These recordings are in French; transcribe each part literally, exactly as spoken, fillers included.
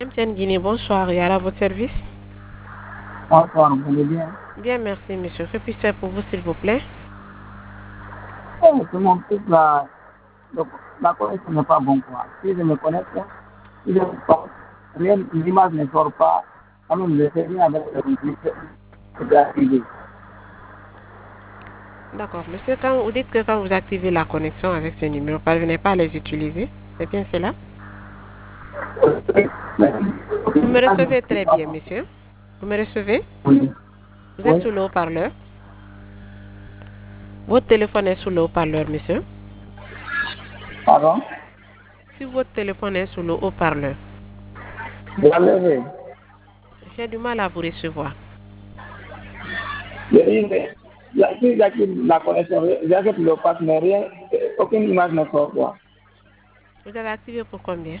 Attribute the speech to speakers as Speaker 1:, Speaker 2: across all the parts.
Speaker 1: M T N Guinée, bonsoir. Et à votre service?
Speaker 2: Bonsoir, vous allez bien?
Speaker 1: Bien, merci, monsieur. Que puis-je faire pour vous, s'il vous plaît?
Speaker 2: Oh, c'est mon truc là. Donc, la connexion n'est pas bon, quoi. Si je me connecte, si je sors, rien, l'image ne sort pas. Quand même, je fais rien avec le computer. C'est activé.
Speaker 1: D'accord, monsieur. Quand vous dites que quand vous activez la connexion avec ce numéro, vous ne parvenez pas à les utiliser, c'est bien cela? Vous me recevez très bien, monsieur. Vous me recevez?
Speaker 2: Oui.
Speaker 1: Vous êtes
Speaker 2: Oui.
Speaker 1: sous le haut-parleur? Votre téléphone est sous le haut-parleur, monsieur.
Speaker 2: Pardon?
Speaker 1: Si votre téléphone est sous le haut-parleur,
Speaker 2: Vous l'avez.
Speaker 1: j'ai du mal à vous recevoir.
Speaker 2: Si j'active la connexion, j'active le pass, mais rien, aucune image ne sort, quoi.
Speaker 1: Vous avez activé pour combien?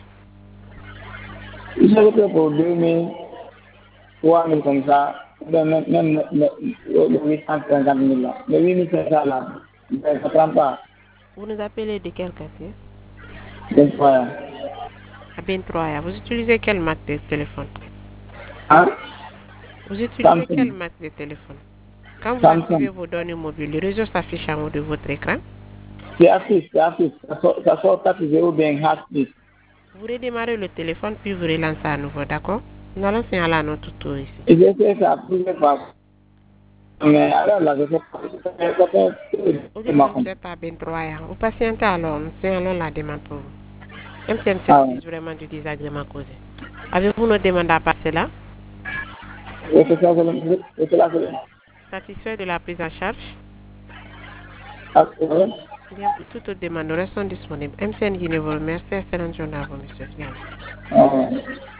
Speaker 2: J'ai fait pour deux mille, trois mille comme ça, même, même, même le huit cent cinquante mille là. Le huit mille cinq cents là, ça ne prend pas.
Speaker 1: Vous nous appelez de quel quartier?
Speaker 2: Donc, voilà.
Speaker 1: À vingt-trois. Vous utilisez quelle marque de téléphone?
Speaker 2: Hein?
Speaker 1: Vous utilisez quelle
Speaker 2: Samsung.
Speaker 1: marque de téléphone? Quand vous activez
Speaker 2: Samsung.
Speaker 1: vos données mobiles, le réseau s'affiche en haut de votre écran.
Speaker 2: C'est affiche, c'est affiche. Ça sort, ça sort quatre zéro bien affiche.
Speaker 1: Vous redémarrez le téléphone puis vous relancez à nouveau, d'accord? Nous allons signaler à notre tour ici.
Speaker 2: Et j'ai fait ça plusieurs fois. Mais alors là, je sais pas. Ça fait
Speaker 1: Vous
Speaker 2: c'est
Speaker 1: dites
Speaker 2: ma
Speaker 1: que vous
Speaker 2: compte.
Speaker 1: êtes à vingt-trois ans. Vous patientez alors, nous signalons la demande pour vous. M T N
Speaker 2: Ah ouais.
Speaker 1: s'excuse vraiment du désagrément causé. Avez-vous nos demandes à passer là?
Speaker 2: Et c'est ça, c'est le- c'est là, c'est le-
Speaker 1: Satisfait de la prise en charge?
Speaker 2: ah, c'est vrai.
Speaker 1: Bien, pour toute autre demande, nous restons disponibles. M T N Guinée vous remercie. Excellente journée à vous, monsieur. Bien.
Speaker 2: Ah ouais.